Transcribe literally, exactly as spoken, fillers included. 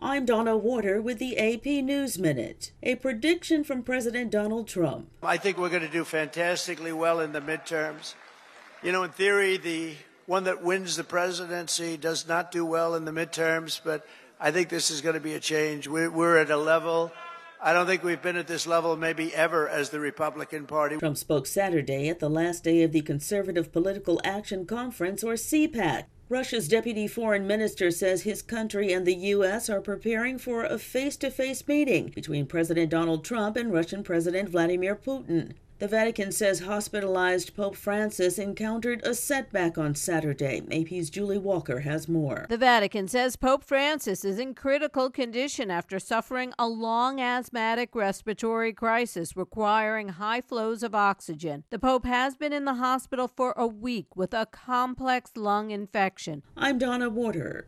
I'm Donna Warder with the A P News Minute. A prediction from President Donald Trump. I think we're going to do fantastically well in the midterms. You know, in theory, the one that wins the presidency does not do well in the midterms, but I think this is going to be a change. We're, we're at a level, I don't think we've been at this level maybe ever as the Republican Party. Trump spoke Saturday at the last day of the Conservative Political Action Conference, or C PAC. Russia's deputy foreign minister says his country and the U S are preparing for a face-to-face meeting between President Donald Trump and Russian President Vladimir Putin. The Vatican says hospitalized Pope Francis encountered a setback on Saturday. A P's Julie Walker has more. The Vatican says Pope Francis is in critical condition after suffering a long asthmatic respiratory crisis requiring high flows of oxygen. The Pope has been in the hospital for a week with a complex lung infection. I'm Donna Warder.